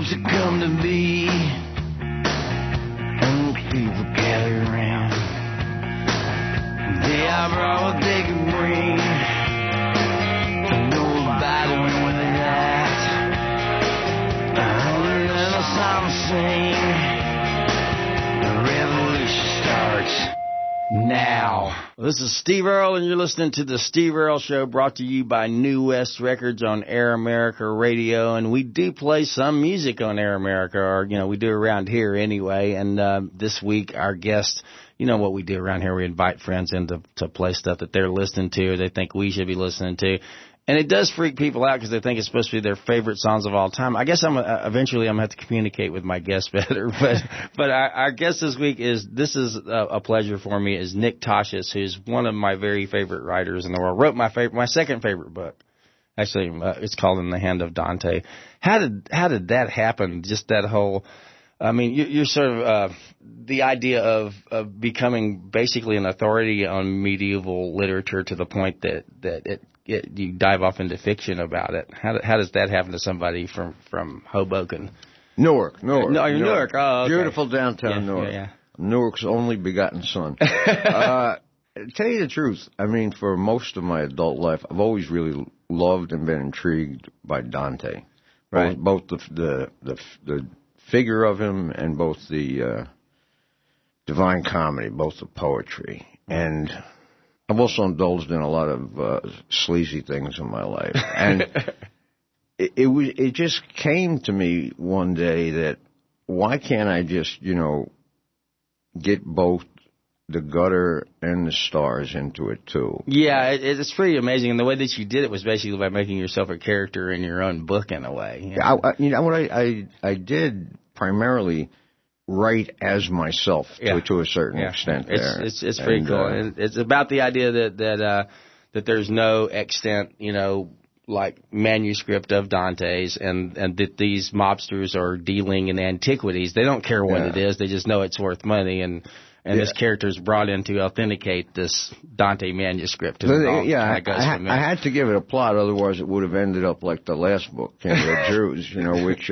folks that come to me, and people gather around. They are brought what they can bring. Don't know about it when they're at. And a song sing. The revolution starts now. This is Steve Earle, and you're listening to the Steve Earle Show, brought to you by New West Records on Air America Radio. And we do play some music on Air America, or, you know, we do around here anyway. And this week, our guest, you know what we do around here, we invite friends in to play stuff that they're listening to or they think we should be listening to. And it does freak people out because they think it's supposed to be their favorite songs of all time. I guess eventually I'm going to have to communicate with my guest better. But our guest this week is a pleasure for me, is Nick Tosches, who's one of my very favorite writers in the world. Wrote my second favorite book. Actually, it's called In the Hand of Dante. How did that happen? Just that whole, I mean, you're sort of the idea of becoming basically an authority on medieval literature to the point that you dive off into fiction about it. How does that happen to somebody from Hoboken? Newark. No, you're Newark. Oh, okay. Beautiful downtown Newark. Yeah. Newark's only begotten son. Tell you the truth, I mean, for most of my adult life, I've always really loved and been intrigued by Dante. Right. Both the figure of him and both the Divine Comedy, both the poetry. And I've also indulged in a lot of sleazy things in my life, and it just came to me one day that why can't I just, you know, get both the gutter and the stars into it too? Yeah, it's pretty amazing, and the way that you did it was basically by making yourself a character in your own book in a way. You know what I did primarily write as myself to a certain extent. It's pretty cool. And it's about the idea that there's no extant, you know, like manuscript of Dante's, and that these mobsters are dealing in antiquities. They don't care what it is; they just know it's worth money, and this character's brought in to authenticate this Dante manuscript. I had to give it a plot, otherwise it would have ended up like the last book, King of the Jews, you know, which.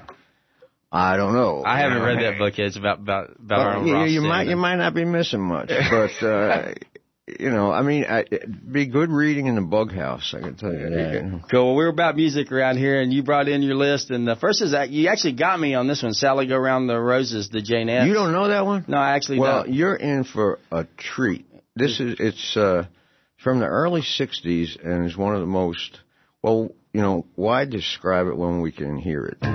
I don't know. I haven't read that book yet. It's about Arnold Rothstein. You might not be missing much, but you know, I mean, it'd be good reading in the Bug House, I can tell you that. Cool. Well, we're about music around here, and you brought in your list, and the first is that you actually got me on this one, Sally Go Round the Roses, the Jane Eyre. You don't know that one? No, I actually don't. Well, you're in for a treat. It's from the early '60s, and it's one of the most, well, you know, why describe it when we can hear it?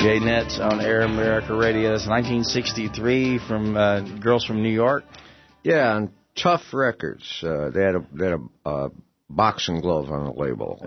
J-Nets on Air America Radio. That's 1963 from Girls from New York. Yeah, and Tough Records. They had a boxing glove on the label.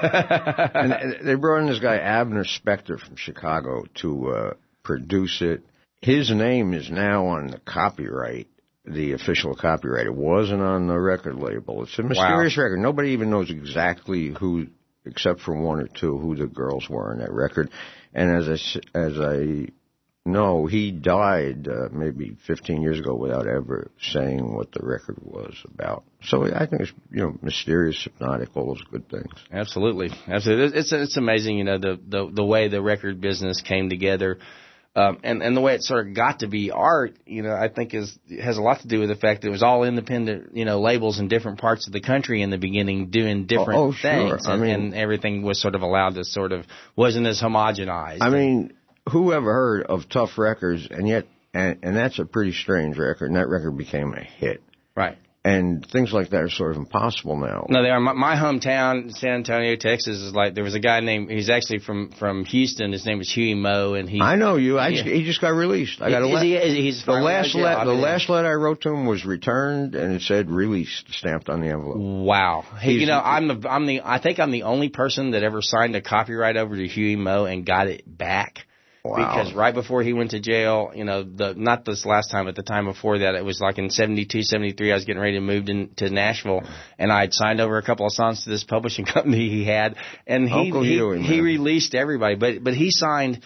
And they brought in this guy, Abner Spector from Chicago, to produce it. His name is now on the copyright, the official copyright. It wasn't on the record label. It's a mysterious record. Nobody even knows exactly who, except for one or two, who the girls were on that record. And as I know, he died maybe 15 years ago without ever saying what the record was about. So I think it's, mysterious, hypnotic, all those good things. Absolutely. It's amazing, the way the record business came together. And the way it sort of got to be art, I think has a lot to do with the fact that it was all independent, labels in different parts of the country in the beginning doing different things. Sure. And everything was sort of allowed to wasn't as homogenized. I mean, who ever heard of Tough Records? And that's a pretty strange record, and that record became a hit. Right. And things like that are sort of impossible now. No, they are. My hometown, San Antonio, Texas, is there was a guy he's actually from Houston. His name was Huey Moe, and I know you. He just got released. I got the last letter I wrote to him was returned, and it said released, stamped on the envelope. Wow. Hey, I think I'm the only person that ever signed a copyright over to Huey Moe and got it back. Wow. Because right before he went to jail, not this last time, but the time before that, it was like in 72, 73, I was getting ready to move to Nashville, and I had signed over a couple of songs to this publishing company he had, and he released everybody, but he signed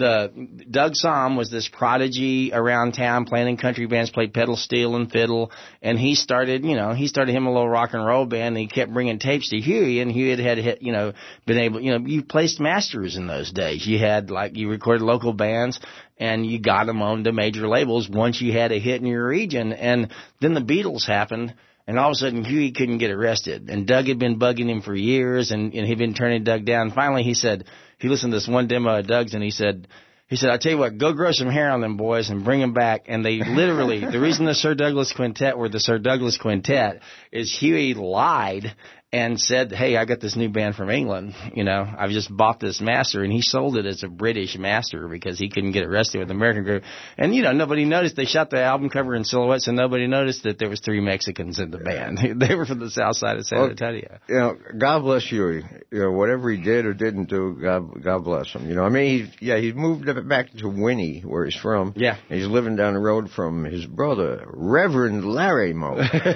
Doug Somm was this prodigy around town playing in country bands, played pedal steel and fiddle, and he started him a little rock and roll band, and he kept bringing tapes to Huey, and Huey had been able, you placed masters in those days. You had, you recorded local bands, and you got them on to major labels once you had a hit in your region, and then the Beatles happened. And all of a sudden, Huey couldn't get arrested. And Doug had been bugging him for years, and he'd been turning Doug down. Finally, he listened to this one demo of Doug's, and he said, I tell you what, go grow some hair on them boys and bring them back. And they literally, the reason the Sir Douglas Quintet were the Sir Douglas Quintet is Huey lied and said, hey, I got this new band from England. I've just bought this master, and he sold it as a British master because he couldn't get arrested with the American group. And, nobody noticed. They shot the album cover in silhouette, so nobody noticed that there was 3 Mexicans in the band. They were from the south side of San Antonio. God bless Huey. Whatever he did or didn't do, God bless him. He moved back to Winnie, where he's from. Yeah. And he's living down the road from his brother, Reverend Larry Moe.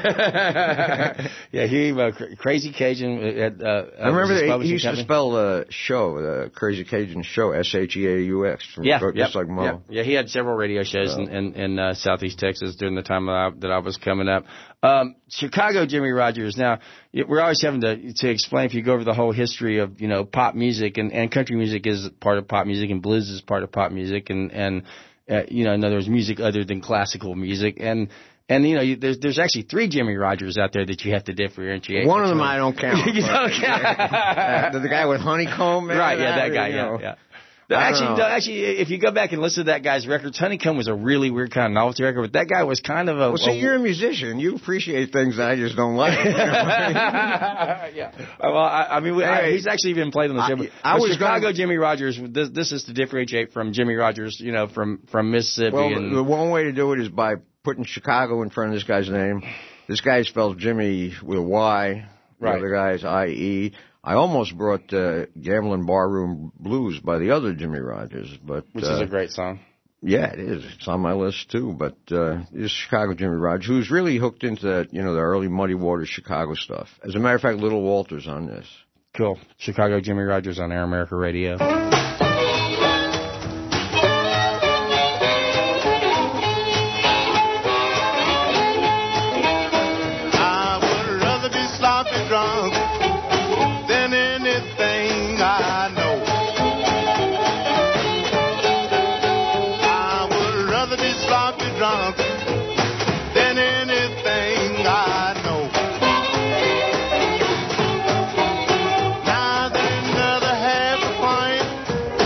Yeah, Huey, Crazy Cajun. I remember he used to spell the show, the Crazy Cajun Show, Sheaux. Just like Mo. Yeah, he had several radio shows in Southeast Texas during the time that I was coming up. Chicago Jimmy Rogers. Now, we're always having to explain, if you go over the whole history of, pop music, and country music is part of pop music, and blues is part of pop music, and in other words, music other than classical music. And there's actually 3 Jimmy Rogers out there that you have to differentiate. One of them I don't count. You don't count. The guy with honeycomb, man. Right, yeah, that guy, yeah. Actually, if you go back and listen to that guy's records, Honeycomb was a really weird kind of novelty record, but that guy was kind of a... Well, see, you're a musician. You appreciate things that I just don't like. Yeah. Well, he's actually been played on the show. But Chicago Jimmy Rogers, this is to differentiate from Jimmy Rogers, from Mississippi. Well, the one way to do it is by putting Chicago in front of this guy's name. This guy spells Jimmy with a Y. The other guy's I-E. I almost brought Gambling Barroom Blues by the other Jimmy Rogers, which is a great song. Yeah, it is. It's on my list too. But this Chicago Jimmy Rogers, who's really hooked into that, the early Muddy Waters Chicago stuff. As a matter of fact, Little Walter's on this. Cool. Chicago Jimmy Rogers on Air America Radio. I would rather be sloppy drunk than anything I know. I would rather be sloppy drunk than anything I know. Now there's another half a pint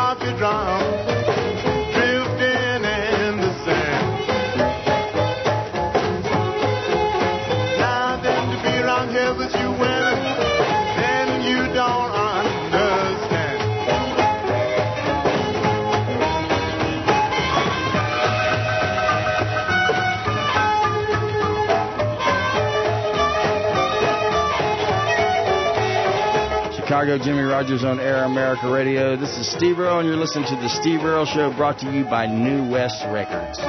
sloppy drunk, drifting in the sand. Now then to be around here with you women, then you don't understand. Chicago, Jimmy Rogers on Air America Radio. This is Steve Earle, and you're listening to The Steve Earle Show, brought to you by New West Records.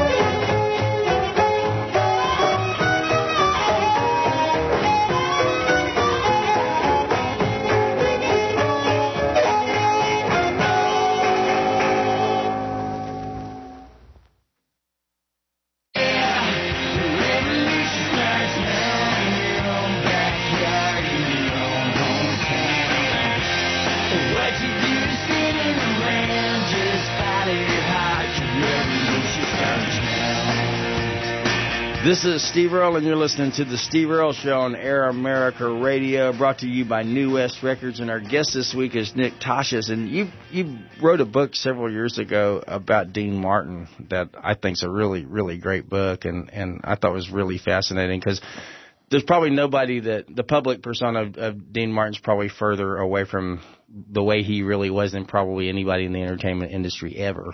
This is Steve Earle, and you're listening to The Steve Earle Show on Air America Radio, brought to you by New West Records. And our guest this week is Nick Tosches. And you wrote a book several years ago about Dean Martin that I think is a really, really great book, and I thought was really fascinating because there's probably nobody that the public persona of Dean Martin's probably further away from the way he really was than probably anybody in the entertainment industry ever.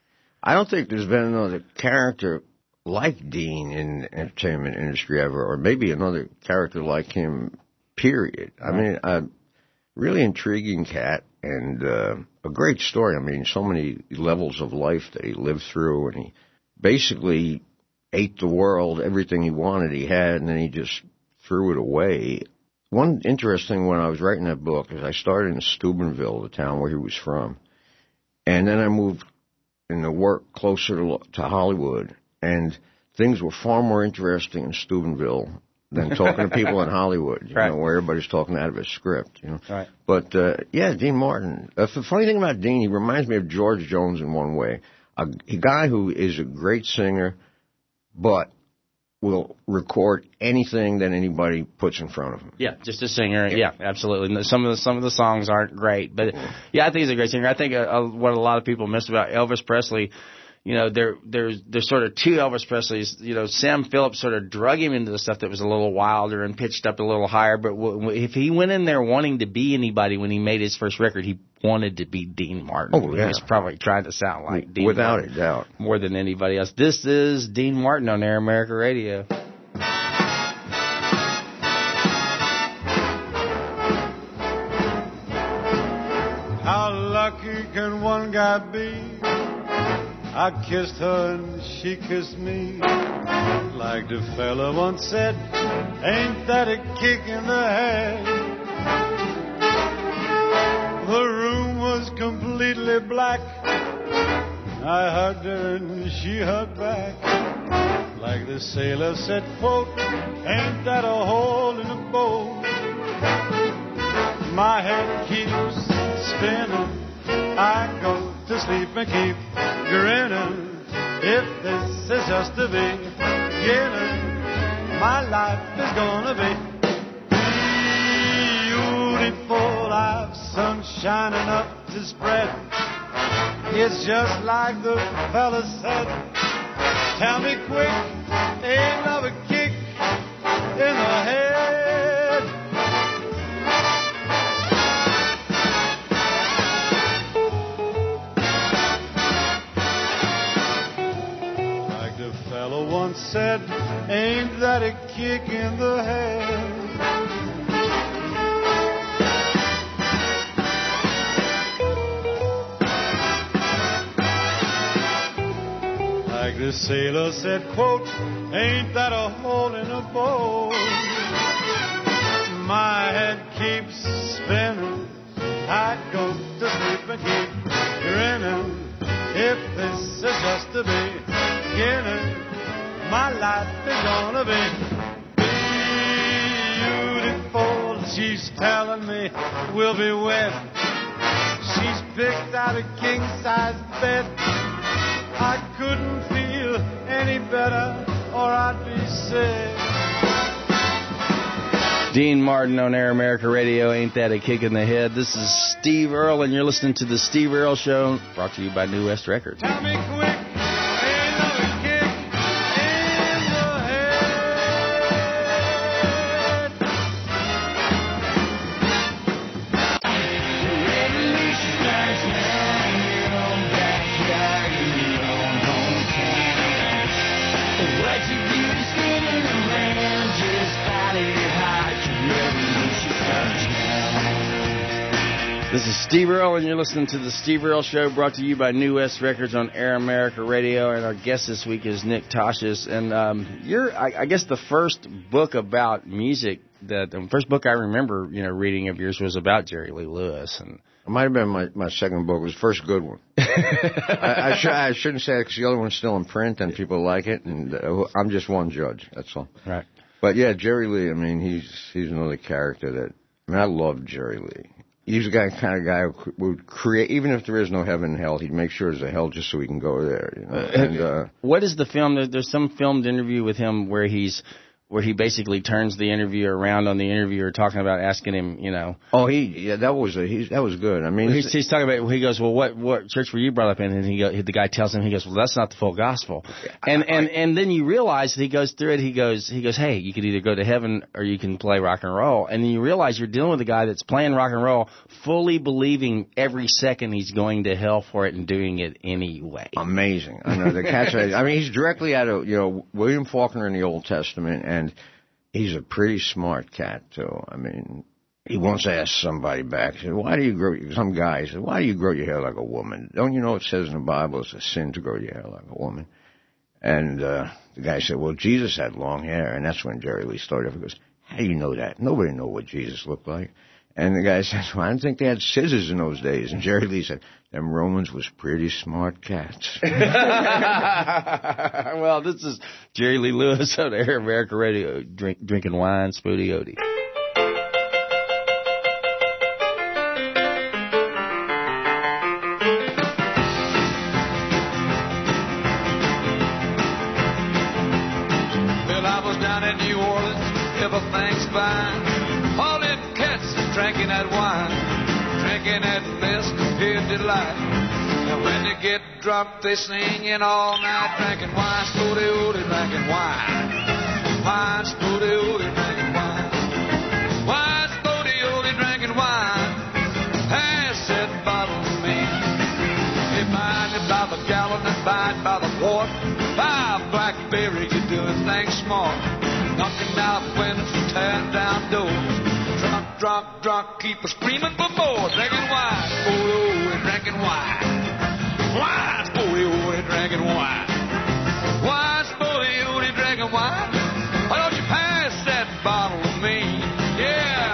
I don't think there's been another character like Dean in the entertainment industry ever, or maybe another character like him, period. I mean, a really intriguing cat and a great story. I mean, so many levels of life that he lived through, and he basically ate the world, everything he wanted he had, and then he just threw it away. One interesting when I was writing that book is I started in Steubenville, the town where he was from, and then I moved in the work closer to Hollywood. And things were far more interesting in Steubenville than talking to people in Hollywood, you know, where everybody's talking out of a script, you know. Right. But, yeah, Dean Martin. The funny thing about Dean, he reminds me of George Jones in one way. A guy who is a great singer, but will record anything that anybody puts in front of him. Yeah, just a singer. Yeah, absolutely. Some of the songs aren't great, but yeah, I think he's a great singer. I think what a lot of people miss about Elvis Presley, you know, there's sort of two Elvis Presleys. You know, Sam Phillips sort of drug him into the stuff that was a little wilder and pitched up a little higher. But if he went in there wanting to be anybody when he made his first record, he wanted to be Dean Martin. Oh, yeah. He was probably trying to sound like Dean Without Martin. a doubt. More than anybody else. This is Dean Martin on Air America Radio. How lucky can one guy be? I kissed her and she kissed me. Like the fella once said, ain't that a kick in the head? The room was completely black. I hugged her and she hugged back. Like the sailor said, quote, ain't that a hole in a boat? My head keeps spinning. I go to sleep and keep grinning. If this is just the beginning, my life is gonna be beautiful. I've sun shining up to spread. It's just like the fella said. Tell me quick, ain't love a kick in the head? Once said, ain't that a kick in the head? Like the sailor said, quote, ain't that a hole in a boat? My head keeps spinning. I go to sleep and keep grinning. If this is just the beginning, my life is gonna be beautiful. She's telling me we'll be wed. She's picked out a king-size bed. I couldn't feel any better or I'd be sick. Dean Martin on Air America Radio. Ain't that a kick in the head? This is Steve Earle, and you're listening to The Steve Earle Show, brought to you by New West Records. Tell me quick, ain't no kick in the head. Revolution starts now in your own backyard, in your own hometown. What you do is spinning around, just follow your heart. Revolution starts now. This is Steve Earle, and you're listening to The Steve Earle Show, brought to you by New West Records on Air America Radio. And our guest this week is Nick Tosches. And I guess the first book about music, the first book I remember, reading of yours was about Jerry Lee Lewis. And it might have been my second book. It was the first good one. I shouldn't say it because the other one's still in print and people like it. And I'm just one judge. That's all. Right. But yeah, Jerry Lee. I mean, he's another character that. I mean, I love Jerry Lee. He's the kind of guy who would create, even if there is no heaven and hell, he'd make sure there's a hell just so he can go there. And, what is the film? There's some filmed interview with him where he basically turns the interviewer around on the interviewer, talking about asking him, Oh, that was good. I mean, he's talking about. He goes, well, what church were you brought up in? And the guy tells him, he goes, well, that's not the full gospel. And then you realize that he goes through it. He goes, hey, you could either go to heaven or you can play rock and roll. And then you realize you're dealing with a guy that's playing rock and roll, fully believing every second he's going to hell for it and doing it anyway. Amazing. I know the catch. I mean, he's directly out of William Faulkner in the Old Testament, and he's a pretty smart cat too. I mean, he once asked somebody back, he said, why do you grow your hair like a woman? Don't you know it says in the Bible it's a sin to grow your hair like a woman? And the guy said, well, Jesus had long hair. And that's when Jerry Lee started. He goes, how do you know that? Nobody knew what Jesus looked like. And the guy said, well, I didn't think they had scissors in those days. And Jerry Lee said, them Romans was pretty smart cats. Well, this is Jerry Lee Lewis on Air America Radio, drinking wine, Spooty Odie. Well, I was down in New Orleans, everything's fine. All them cats drinking that wine, drinking that best of delight. And when they get drunk, they singing all night, drinking wine, spooty oodie, drinking wine. Wine, spooty oodie, drinking wine. Wine, spooty oodie, drinking wine. Pass that bottle to me. They buy it by the gallon and buy it by the quart. Buy a blackberry, you're doing things smart. Knocking out windows, tearing down doors. Drunk, keep a screaming for more. Drinking wine, spooty oodie, drinking wine. Wine, spooty oodie, drinking wine. Wine, spooty oodie, drinking wine. Why don't you pass that bottle to me? Yeah.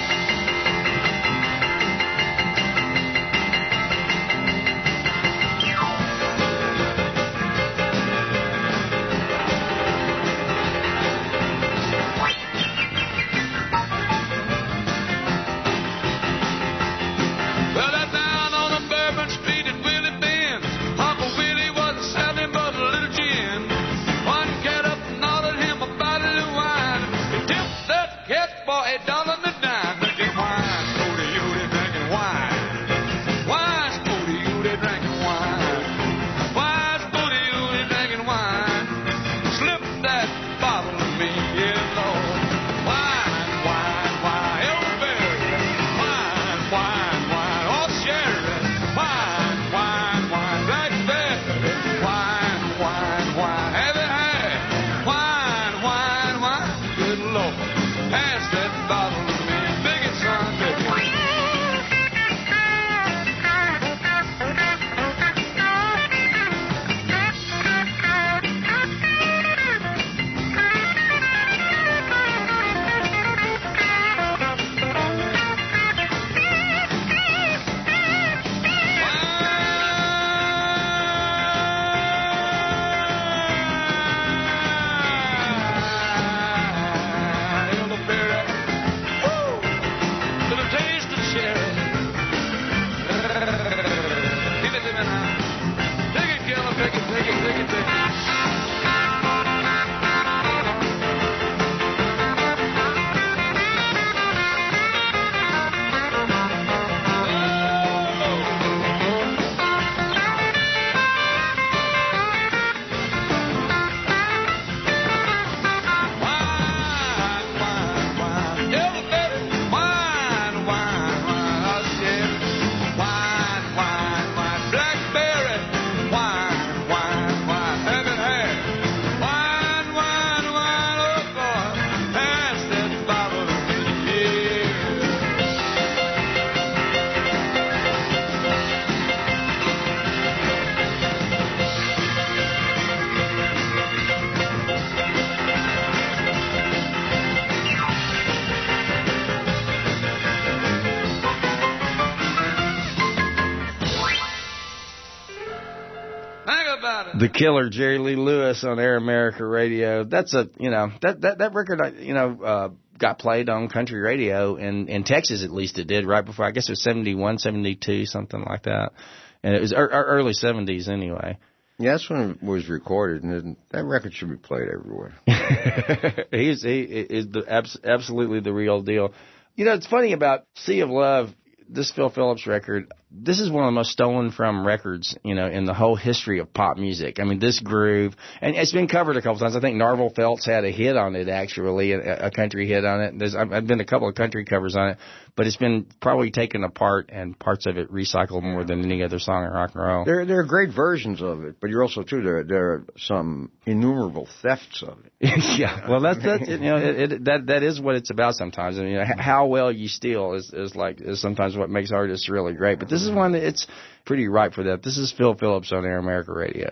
Well, that down on the Bourbon Street at Willie Ben's, Uncle Willie wasn't selling but a little gin. One cat up and ordered him a bottle of wine. He tipped that cat for $1 and a dime. Drinking wine, spooty oodie, drinking wine. Wine, spooty oodie, drinking wine. Wine, spooty oodie, drinking wine. Slip that bottle to me, yeah, Lord. Wine, wine, wine, elderberry. Wine, wine, wine, oh, sherry. Wine, about it. The Killer, Jerry Lee Lewis on Air America Radio. That's a, that record, got played on country radio in Texas, at least it did, right before, I guess it was 71, 72, something like that. And it was early 70s anyway. Yeah, that's when it was recorded, and that record should be played everywhere. He is absolutely the real deal. It's funny about Sea of Love, this Phil Phillips record. This is one of the most stolen from records, in the whole history of pop music. I mean, this groove, and it's been covered a couple times. I think Narvel Feltz had a hit on it, actually, a country hit on it. I've been a couple of country covers on it, but it's been probably taken apart and parts of it recycled more than any other song in rock and roll. There are great versions of it, but you're also too there are some innumerable thefts of it. Yeah, well, that's that is what it's about sometimes. I mean, how well you steal is sometimes what makes artists really great. But this is one that it's pretty ripe for that. This is Phil Phillips on Air America Radio.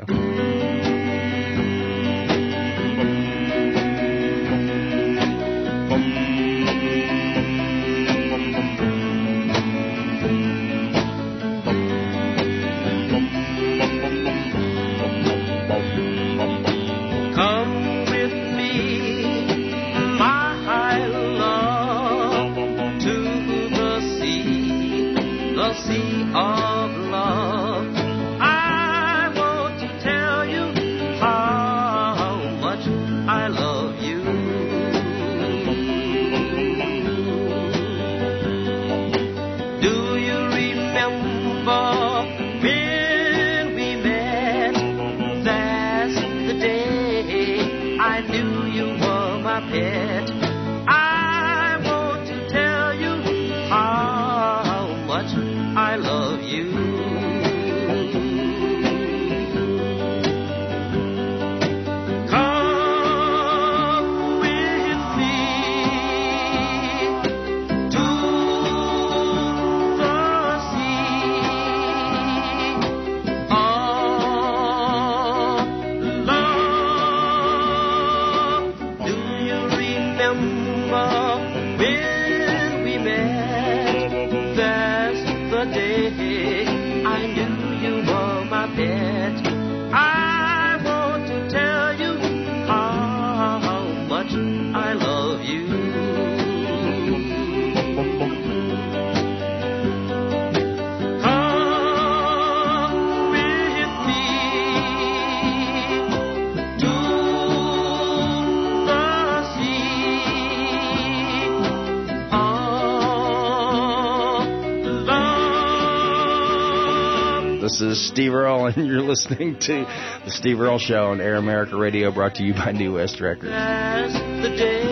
This is Steve Earle, and you're listening to The Steve Earle Show on Air America Radio, brought to you by New West Records. That's the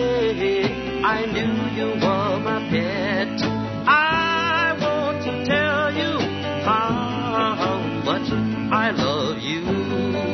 day I knew you were my pet. I want to tell you how much I love you.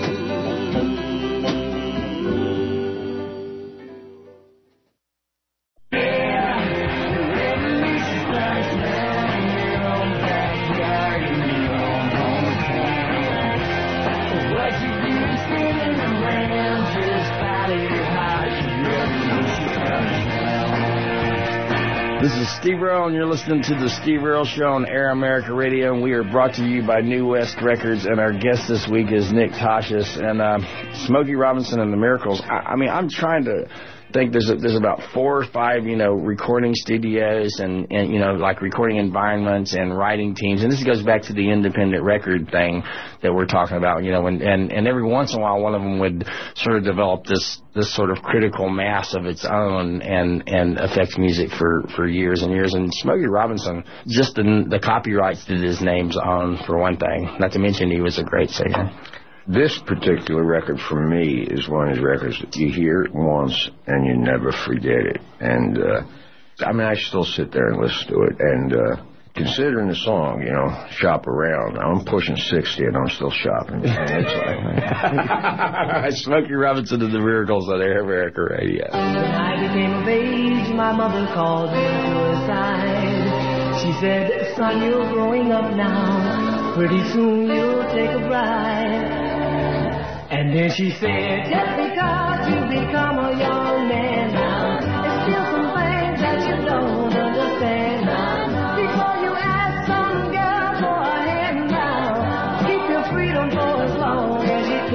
This is Steve Earle, and you're listening to The Steve Earle Show on Air America Radio, and we are brought to you by New West Records, and our guest this week is Nick Tosches, and Smokey Robinson and the Miracles. I mean, I'm trying to think there's about 4 or 5, recording studios and like recording environments and writing teams. And this goes back to the independent record thing that we're talking about, and every once in a while one of them would sort of develop this sort of critical mass of its own and affects music for years and years. And Smokey Robinson, just the copyrights that his name's on, for one thing, not to mention he was a great singer. This particular record for me is one of those records that you hear it once and you never forget it. And, I still sit there and listen to it. And, considering the song, Shop Around, I'm pushing 60 and I'm still shopping. And it's like... Smokey Robinson and the Miracles on Air America Radio. When I became of age, my mother called me to her side. She said, son, you're growing up now. Pretty soon you'll take a bride. And then she said, just because you become a young man now, there's still some things that you don't understand now. Before you ask some girl for a hand now, keep your freedom for as long as you can.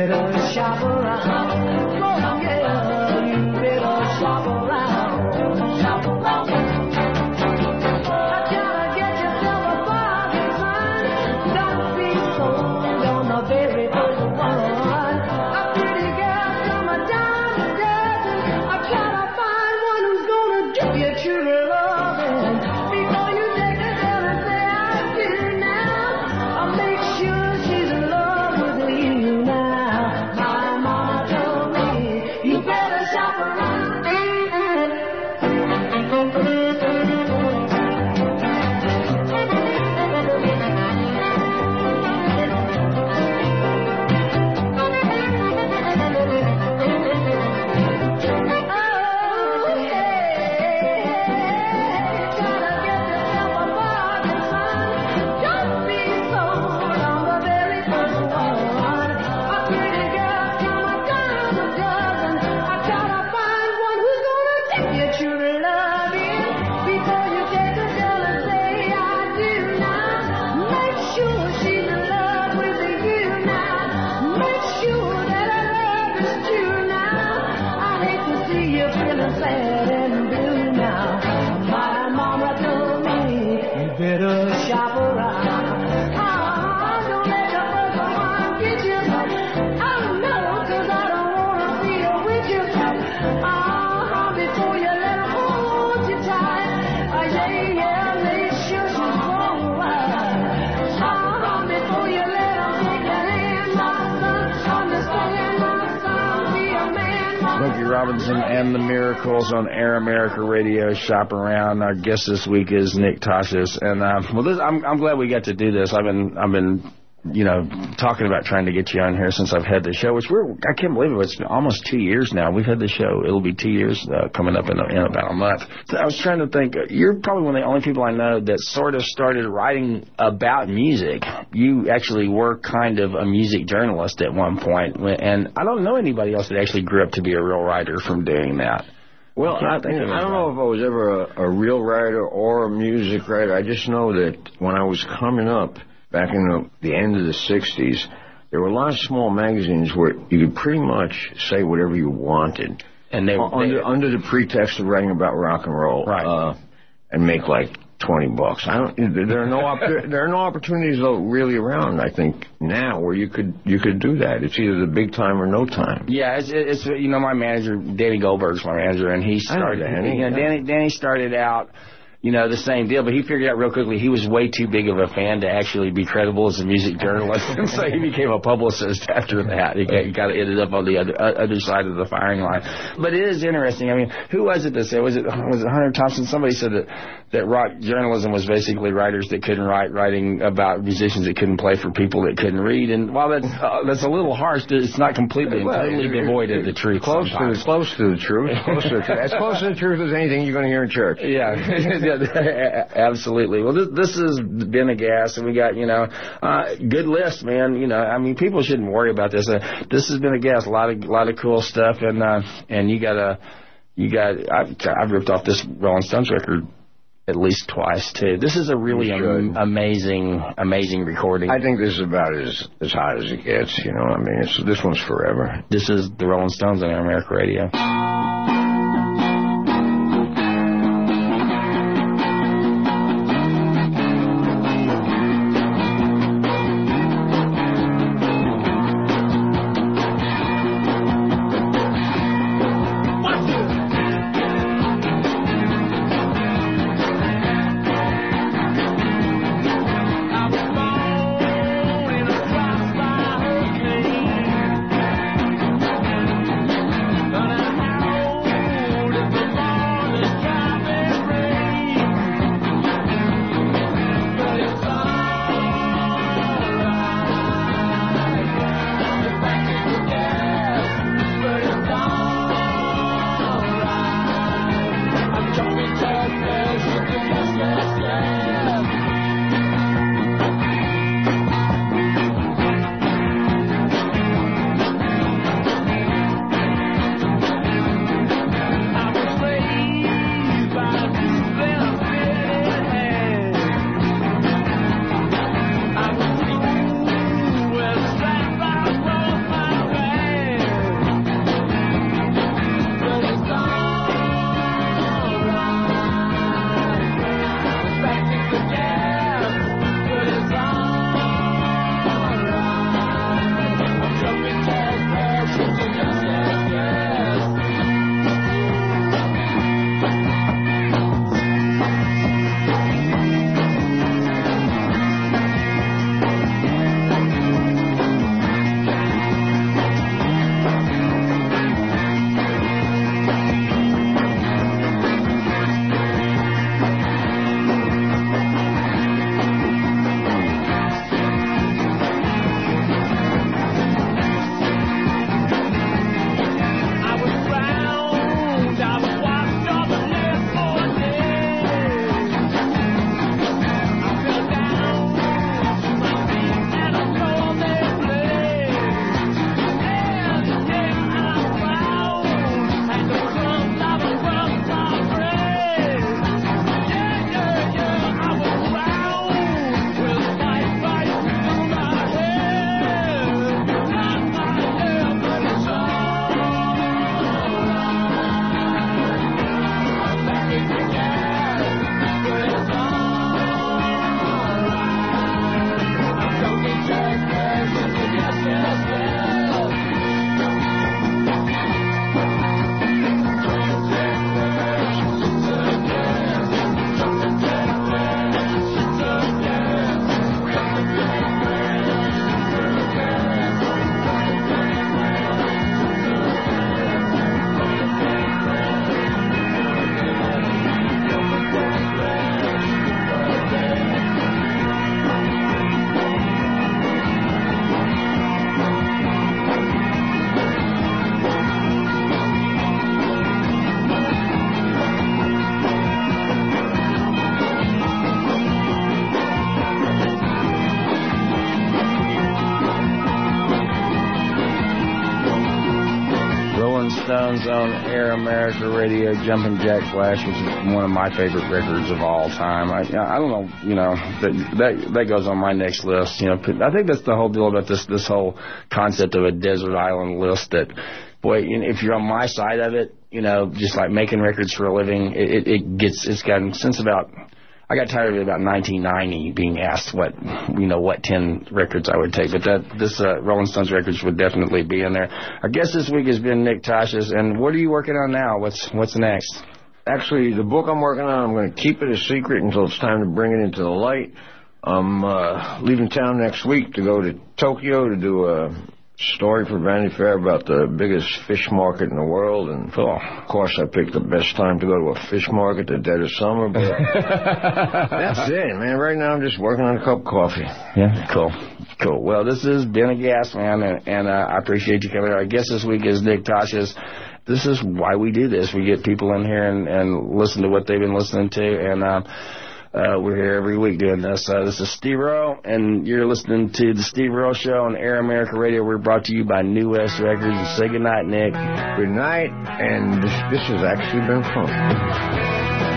better shop around. Oh, yeah, you better shop around. Shop around. I gotta get yourself a bargain, son. Don't be sold on the very first one. A pretty girl from a dime a dozen. I gotta find one who's gonna give you true loving. Before you take a girl and say I do now, I'll make sure she's in love with you now. My mama told me you better shop around. Better shop around. Oh, don't let the first one get you. Oh, no, 'cause I don't wanna be a with you. Oh, before you let her hold you tight. Yeah, make sure she's wrong right. Oh, before you let her take your hand, my son, understand, my son, be a man, my Smokey Robinson and the Miracles on Air America Radio. Shop around. Our guest this week is Nick Tosches, and I'm glad we got to do this. I've been talking about trying to get you on here since I've had the show, which I can't believe it. It's been almost 2 years now. We've had the show. It'll be 2 years coming up in about a month. So I was trying to think. You're probably one of the only people I know that sort of started writing about music. You actually were kind of a music journalist at one point, and I don't know anybody else that actually grew up to be a real writer from doing that. Well, I don't know if I was ever a real writer or a music writer. I just know that when I was coming up, back in the end of the 60s, there were a lot of small magazines where you could pretty much say whatever you wanted. And they under the pretext of writing about rock and roll. Right. And make like $20. There are no opportunities though really around, I think, now where you could do that. It's either the big time or no time. Yeah, it's my manager, Danny Goldberg's my manager, and he started. Danny started out, the same deal, but he figured out real quickly he was way too big of a fan to actually be credible as a music journalist, and so he became a publicist after that. He kind of ended up on the other side of the firing line. But it is interesting. I mean, who was it that said, was it Hunter Thompson? Somebody said that rock journalism was basically writers that couldn't writing about musicians that couldn't play for people that couldn't read. And while that's a little harsh, it's not completely and totally devoid of the truth. Close to the truth. As close to the truth as anything you're going to hear in church. Yeah. Absolutely. Well, this has been a gas, and we got good list, man. I mean, people shouldn't worry about this. This has been a gas, a lot of cool stuff, and I've ripped off this Rolling Stones record at least twice too. This is a really amazing recording. I think this is about as hot as it gets. I mean, this one's forever. This is the Rolling Stones on Air America Radio. Stones on Air America Radio. Jumpin' Jack Flash was one of my favorite records of all time. I don't know, you know, that goes on my next list. You know, I think that's the whole deal about this whole concept of a desert island list. That, boy, if you're on my side of it, you know, just like making records for a living, it's gotten since about. I got tired of it about 1990 being asked what 10 records I would take, but this Rolling Stones records would definitely be in there. Our guest this week has been Nick Tosches, and what are you working on now? What's next? Actually, the book I'm working on, I'm going to keep it a secret until it's time to bring it into the light. I'm leaving town next week to go to Tokyo to do a story for Vanity Fair about the biggest fish market in the world, and of course I picked the best time to go to a fish market, the dead of summer, but that's it, man. Right now I'm just working on a cup of coffee. Yeah, cool. Well, this has been a gas, man, and I appreciate you coming. Our guest this week is Nick Tosches. This is why we do this. We get people in here and listen to what they've been listening to, and we're here every week doing this. This is Steve Earle, and you're listening to the Steve Earle Show on Air America Radio. We're brought to you by New West Records. And say goodnight, Nick. Good night, and this has actually been fun.